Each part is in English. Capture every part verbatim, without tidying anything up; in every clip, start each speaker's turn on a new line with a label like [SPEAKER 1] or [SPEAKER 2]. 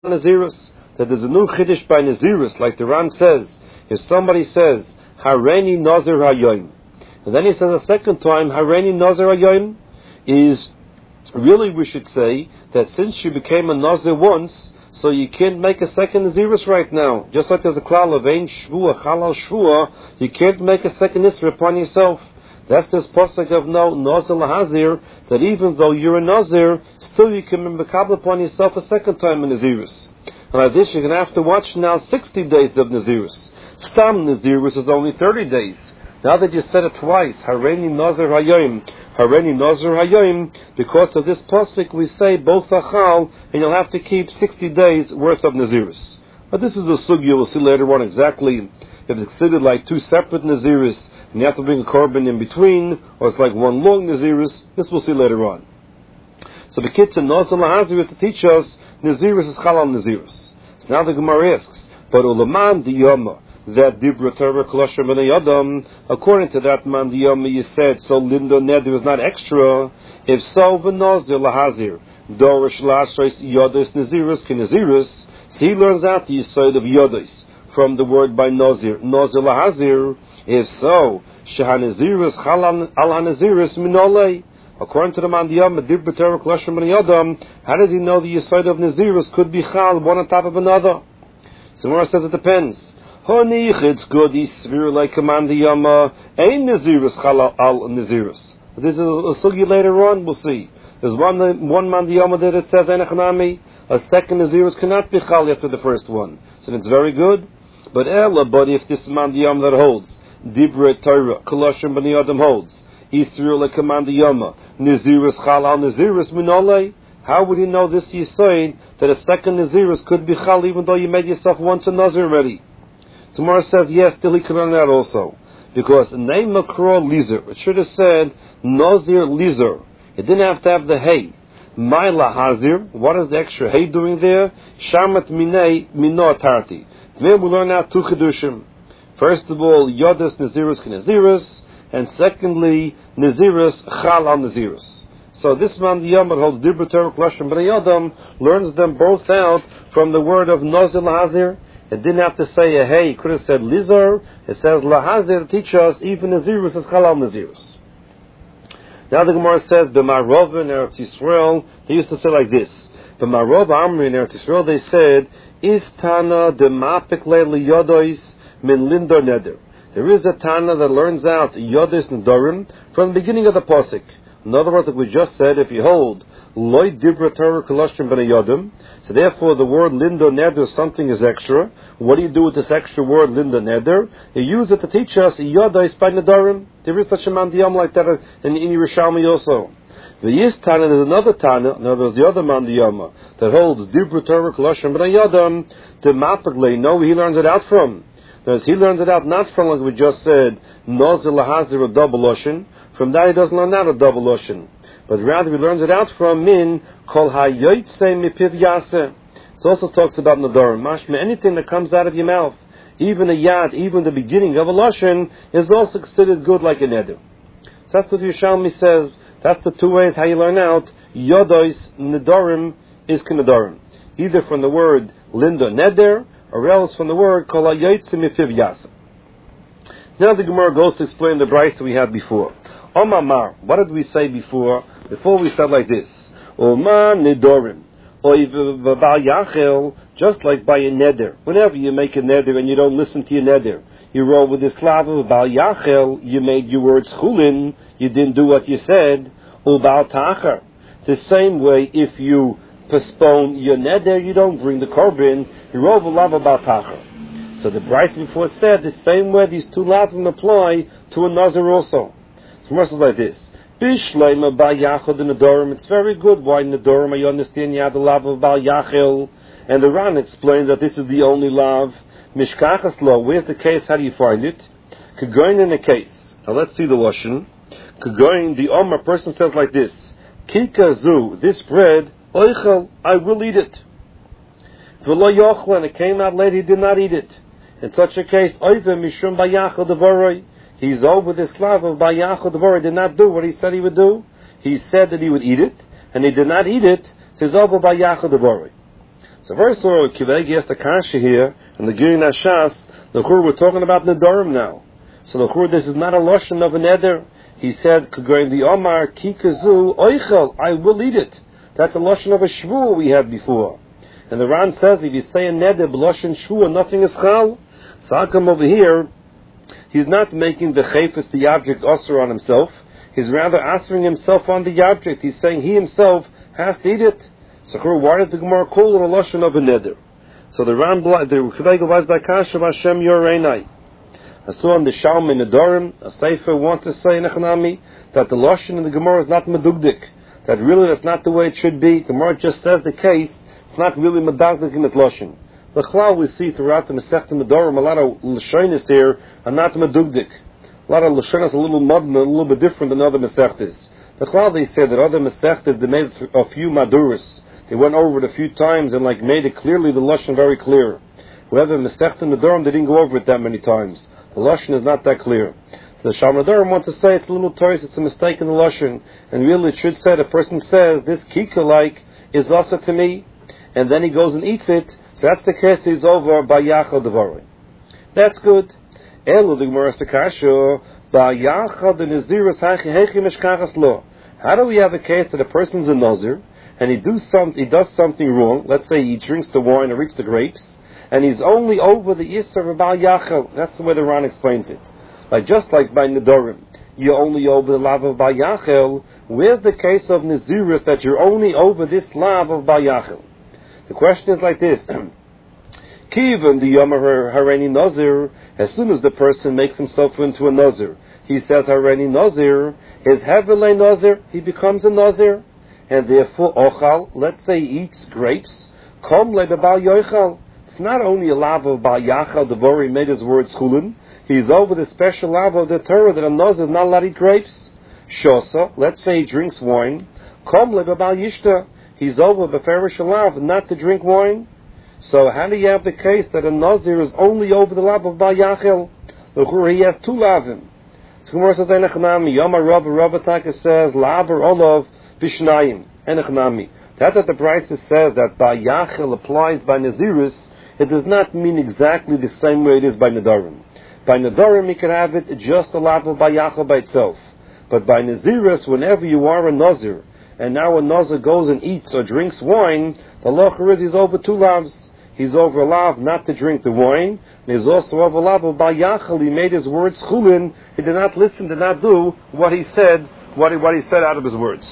[SPEAKER 1] Nazirus, that there's a new Chiddush by Nazirus, like the Ran says. If somebody says, Hareini Nazir Hayoim, and then he says a second time, Hareini Nazir Hayoim, is really, we should say, that since you became a Nazir once, so you can't make a second Nazirus right now. Just like there's a klal of Ein Shvua, Chalal Shvua, you can't make a second Nisra upon yourself. That's this pasuk of no Nazir Lahazir, that even though you're a Nazir, still you can be mekabel upon yourself a second time in Nazirus. And like this, you're going to have to watch now sixty days of Nazirus. Stam Nazirus is only thirty days. Now that you said it twice, Hareini Nazir Hayoim, Hareini Nazir Hayoim, because of this pasuk we say both achal, and you'll have to keep sixty days worth of Nazirus. But this is a sugya we'll see later on exactly if it's considered like two separate Nazirus, and you have to bring a korban in between, or it's like one long Nazirus. This we'll see later on. So the Kitzur Nazir Lahazir is to teach us Nazirus is Chalal Nazirus. So now the Gemara asks, but Ulaman Diyama, that Dibra Torah Kolosher B'nei Adam, according to that man Diyama you said, so Lindo Neder is not extra. If so, V'Nazir Lahazir, Dorish Lashreis Yodos Nazirus Kinazirus, so he learns out the Yisod of Yodos from the word by Nazir, Nazir Lahazir. If so, Shehanazirus Chalal Al Hanazirus Minolei. According to the man Diyama, Dibra Torah Kolosher B'nei Adam, how does he know the Yisod of Nazirus could be Chal one on top of another? So Gemara says it depends. Honich, it's good, he's severe like command the Yama, ain't Nazirus Chalal al Nazirus. This is a sugi later on, we'll see. There's one one man the Yama that it says Enechanami, a second Nazirus cannot be Chal after the first one. So it's very good. But Ella, but if this man the Yama that holds, Dibra Torah, Kolosher B'nei Adam holds, Yisrael like command the Yama, Nazirus Chal al Nazirus Minolei, how would he know this Yisoid that a second Nazirus could be Chal even though you made yourself once a Nazir already? So Gemara says, yes, still he could learn that also. Because name Makro Lizer, it should have said Nazir Lizer. It didn't have to have the Hey. Maila Hazir, what is the extra Hey doing there? Shamat Minei Mino Tarti. Then we learn out two Kedushim. First of all, Yodas Nazirus Kinazirus, and secondly, Nazirus Chal al Nazirus. So this man, the Yamad, holds Dibra Torah Kolosher B'nei Adam, learns them both out from the word of Nazir Lahazir. It didn't have to say a hey, it could have said Lizar. It says Lahazir to teach us even Nazirus is Chalal Nazirus. Now the Gemara says, B'marov in Eretz Yisrael, they used to say like this. B'marov Amri in Eretz Yisrael, they said, Is Tana demapik le yodois min lindor neder. There is a Tana that learns out yodois nedorim from the beginning of the pasuk. In other words, like we just said, if you hold Loi Dibra Torah Kolosher B'nei Adam, so therefore the word Lindo Neder, something is extra. What do you do with this extra word Lindo Neder? You use it to teach us Yoda by Nedarim. There is such a mandiyam like that in, in Yerushalmi also. The Yis Tana, there's another Tana, in other words, the other mandiyama, that holds Dibra Torah Kolosher B'nei Adam, to Mapagle, no, he learns it out from. Whereas he learns it out not from, like we just said, Nazir Lahazir, a double Loshen. From that he doesn't learn out a double Loshen. But rather he learns it out from Min, Kol HaYoytze Mipiv Yaseh. It also talks about Nadarim. Mashma, anything that comes out of your mouth, even a Yad, even the beginning of a Loshen, is also considered good like a Neder. So that's what Yerushalmi says. That's the two ways how you learn out Yodois Nedarim is Kenedarim. Either from the word Linda Neder, or else from the word Kol HaYoytze Mipiv Yaseh. Now the Gemara goes to explain the Bryce that we had before. Omamar, what did we say before? Before we said like this. Oma Nedorim. Oy Yachel, just like by a neder. Whenever you make a neder and you don't listen to your neder, you roll with this klav of Bal Yachel, you made your words chulin, you didn't do what you said. Ubal Tacher. The same way, if you postpone your neder, you don't bring the korban, you roll with lav Bal Tacher. So the Bryce before said the same way these two lavim apply to a nazir also. So Mercer is like this. Bishleima Bal Yachel the Nedorim. It's very good. Why Nedorim? You understand you have the lav of Bal Yachel. And the Ran explains that this is the only lav. Mishkachas lo. Where's the case? How do you find it? Kagoin in a case. Now let's see the Lashon. Kagoin, the Omer person says like this. Kikazu, this bread, oichel, I will eat it. V'lo yochel, and it came out late, he did not eat it. In such a case, oive mishum bayachel devoroi. He's over this love of bayachel devoroi, did not do what he said he would do. He said that he would eat it, and he did not eat it, so he's over bayachel devoroi. So So first of all, Kiveg asked the Kasha here, and the Giri Nashas, the Chur, we're talking about Nedarim now. So the Chur, this is not a Lashon of a Neder. He said, K'goyin the Omar, Ki kazu oichel, I will eat it. That's a Lashon of a Shvu we had before. And the Ran says, if you say a Neder, B'Lashon Shvu, nothing is Chal. So I come over here, he's not making the Chayfis, the object, Osir on himself. He's rather answering himself on the object. He's saying he himself has to eat it. So why did the Gemara call it a Lashon of a Neder? So the Ran, the K'vegel was by Kasha Hashem Yoreinai. I saw in the Shalm in Nedarim, a Sefer wants to say in Echanami, that the Lashon in the Gemara is not Medugdik. That really that's not the way it should be. The Gemara just says the case, it's not really Medugdik in its Lashon. The Chlal we see throughout the Masechta Nedarim, a lot of Lashonis here are not Medugdik. A lot of Lashonis are a little modern, a little bit different than other Masechtas. The Chlal they say that other Masechtas, they made a few Maduris. They went over it a few times and like made it clearly, the Lashon very clear. Whoever Masechta Nedarim, they didn't go over it that many times. The Lashon is not that clear. So the Shalom Nedarim wants to say it's a little toys, it's a mistake in the Lashon. And really it should say, the person says, this kika like is also to me, and then he goes and eats it. So that's the case, he's over by Yachal Devarim. That's good. Elu the Gemara Kasha, by Yachal the Nazirus Hachi Hechi Meshkachas Lo. How do we have a case that a person's a Nazir, and he, do some, he does something wrong, let's say he drinks the wine or eats the grapes, and he's only over the Yisr of Baal Yachal. That's the way the Ran explains it. Like just like by Nedarim, you're only over the lav of Baal Yachal. Where's the case of Nazirus that you're only over this lav of Baal Yachal? The question is like this. Kivan the Yomar Hareni Nazir, as soon as the person makes himself into a Nazir, he says Hareni Nazir, is Hevelei Nazir, he becomes a Nazir, and therefore Ochal, let's say he eats grapes, Kom le Baal Yochal. It's not only a lav of Baal Yachal, the Vori made his word Chulin, he's over the special lav of the Torah that a Nazir is not allowed to eat grapes. Shosa, let's say he drinks wine, Kom le Baal Yishta, he's over the Ferish lav not to drink wine. So how do you have the case that a Nazir is only over the lav of Baal Yachal? He has two lavim. So Gemara says, Enechnami, Yoma Rav, Rav Taka says, Lav or Olav, Vishnayim, Enechnami. That that the Brisa says that Baal Yachal applies by Nazirus, it does not mean exactly the same way it is by Nedarim. By Nedarim, you can have it just a lav of Baal Yachal by itself. But by Nazirus, whenever you are a Nazir, and now a Nazir goes and eats or drinks wine, the locher is he's over two lavs. He's over a lav not to drink the wine, and he's also over a lav of Baal Yachal. He made his words chulin. He did not listen, did not do what he said, what he, what he said out of his words.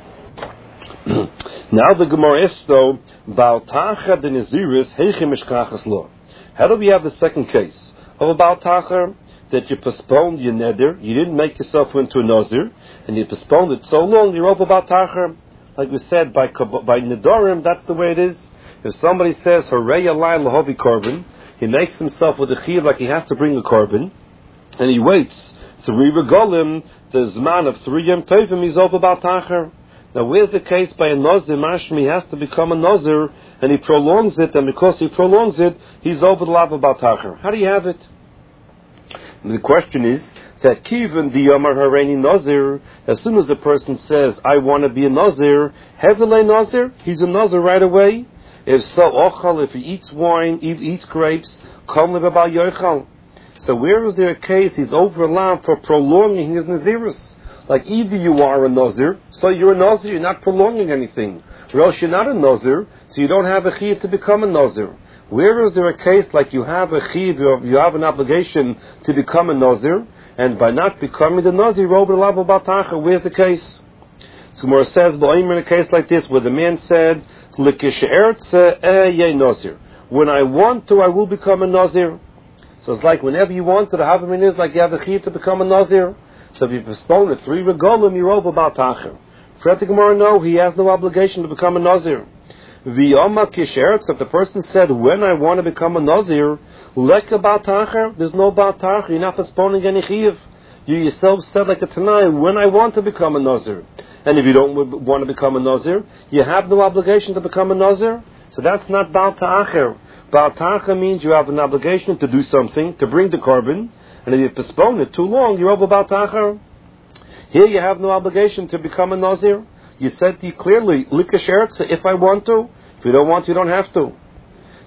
[SPEAKER 1] Now the Gemara is though, Baal Tacha de Naziris Heichim Mishkachas Lo. How do we have the second case of a Baal Tacha that you postponed your neder, you didn't make yourself into a Nazir, and you postponed it so long, you're over Baal Tacha. Like we said, by by Nedarim, that's the way it is. If somebody says Harei Alai Lahavi Korban, he makes himself with a chiyuv like he has to bring a korban, and he waits three regalim, the zman of three yom tovim, he's over Baal Tacha. Now, where's the case by a Nazir? Mashmi, he has to become a Nazir, and he prolongs it, and because he prolongs it, he's over the lav of Baal Tacha. How do you have it? And the question is that Kivan the Yomar Hareni Nazir, as soon as the person says, I want to be a Nazir, Hevelei Nazir, he's a Nazir right away. If so, Ochal, if he eats wine, he eats grapes, Kom le Baal Yochal. So where is there a case he's over a lav for prolonging his Nazirus? Like either you are a Nazir, so you're a Nazir, you're not prolonging anything. Or else you're not a Nazir, so you don't have a chiyuv to become a Nazir. Where is there a case like you have a chiyuv, you have an obligation to become a Nazir, and by not becoming the Nazir, you're over the lav of Baal Tacha? Where's the case? So Gemara says, in a case like this, where the man said, when I want to, I will become a Nazir. So it's like whenever you want to, the Havamim is like you have a chiyuv to become a Nazir. So if you postpone it three regalim, you're over Baal Tacha. For the Gemara, no, he has no obligation to become a Nazir. V'yoma kisheretz, if the person said, when I want to become a Nazir, leka Baal Tacha, there's no Baal Tacha, you're not postponing any chiyuv. You yourself said like a Tanai, when I want to become a Nazir. And if you don't want to become a Nazir, you have no obligation to become a Nazir. So that's not Baal Tacha. Baal Tacha means you have an obligation to do something, to bring the korban, and if you postpone it too long, you're over Baal Tacha. Here you have no obligation to become a Nazir. You said to you clearly, Lika Sheretz, if I want to. If you don't want to, you don't have to.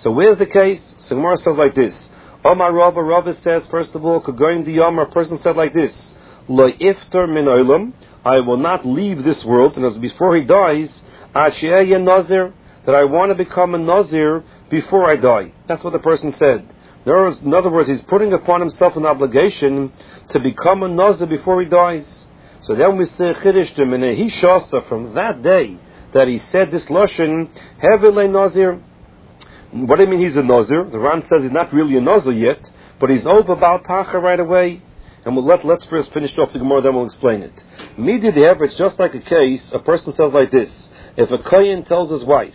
[SPEAKER 1] So where's the case? So Gemara says like this. Omar Rava, Rava says, first of all, Kagoyin Diyam, a person said like this, Lo iftar min olam, I will not leave this world, and as before he dies, Asheya Nazir, that I want to become a Nazir before I die. That's what the person said. In other words, he's putting upon himself an obligation to become a Nazir before he dies. So then we say Chiddush to Menehi Shasa, from that day that he said this Lashon, Hevelei Nazir. What do you mean he's a Nazir? The Ran says he's not really a Nazir yet, but he's over Baal Tacha right away. And we'll let, let's first finish off the Gemara, then we'll explain it. Midi the it's just like a case, a person says like this. If a Kohen tells his wife,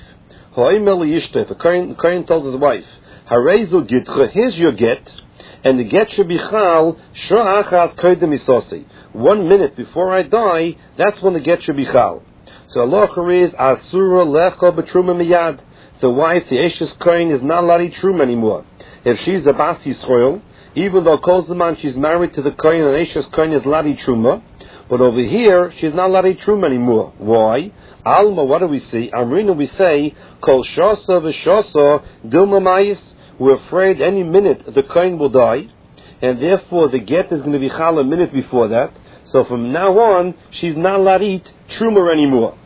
[SPEAKER 1] if a Kohen, Kohen tells his wife, Harezu Gitcha, here's your get, and the get should be Chal, Sha'achas Koydem Isosei. One minute before I die, that's when the get should be Chal. So Allah is Asura Lecha B'Truma Miyad. The wife, the Eshes Kohen, is not allowed to eat Truma anymore. If she's a Bas Yisrael, even though Kolzaman she's married to the Kohen, and Eshes Kohen is allowed to eat Truma, but over here, she's not allowed to eat Truma anymore. Why? Alma, what do we see? Amrina, we say, Kol Shasa V'Shasa Dilma Mayis. We're afraid any minute the Kohen will die, and therefore the get is going to be Chal a minute before that. So from now on, she's not allowed to eat Truma anymore.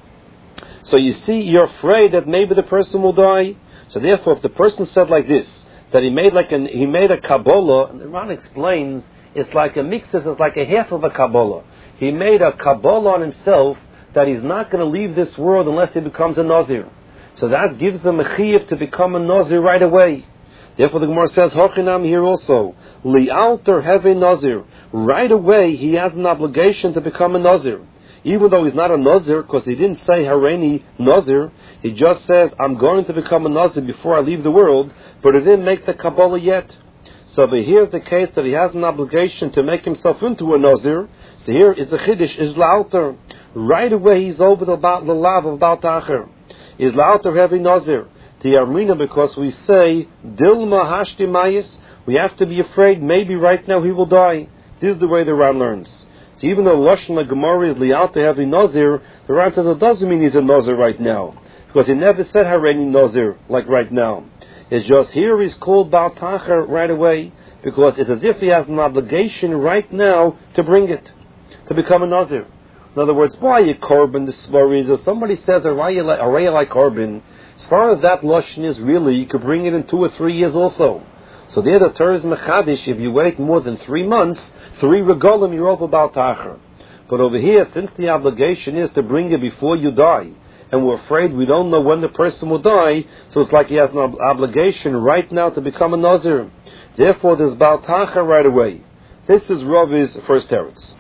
[SPEAKER 1] So you see, you're afraid that maybe the person will die. So therefore, if the person said like this, that he made like an he made a Kabbalah, and the Ran explains, it's like a mixus, it's like a half of a Kabbalah. He made a Kabbalah on himself that he's not going to leave this world unless he becomes a Nazir. So that gives him a chiyuv to become a Nazir right away. Therefore the Gemara says, Hochinam here also, Li'alter have a Nazir. Right away he has an obligation to become a Nazir. Even though he's not a Nazir, because he didn't say Hareini Nazir, he just says, I'm going to become a Nazir before I leave the world, but he didn't make the Kabbalah yet. So but here's the case that he has an obligation to make himself into a Nazir. So here is the Chiddush, is La'alter. Right away he's over the, the lav of Baal Tacher. Is La'alter heavy Nazir. The Armina, because we say, Dilma Hashti Mayis, we have to be afraid maybe right now he will die. This is the way the Ran learns. So even though Lashon Gemara is La'alter heavy Nazir, the Ran says it doesn't mean he's a Nazir right now. Because he never said Hareini Nazir, like right now. It's just here he's called Baal Tacher right away, because it's as if he has an obligation right now to bring it, to become a Nazir. In other words, why you korban the svaris? If somebody says a raya like korban, as far as that lashon is really, you could bring it in two or three years also. So there the Torah is mechadish. If you wait more than three months, three regalim, you're over Baal Tacher. But over here, since the obligation is to bring it before you die, and we're afraid we don't know when the person will die, so it's like he has an ob- obligation right now to become a Nazir. Therefore, there's Baal Tacher right away. This is Ravi's first teretz.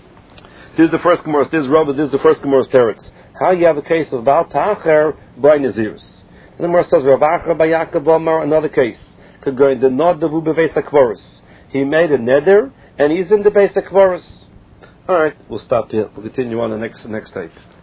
[SPEAKER 1] This is the first Gemara. This is Rav. This is the first Gemara's teretz. How you have a case of Baal Tacher by Nazirs. And the Gemara says Rav Acha by Yaakov Omar, another case. Could go in the Nodavu beveis hakvaros. He made a neder and he's in the beis hakvaros. All right, we'll stop here. We'll continue on the next next tape.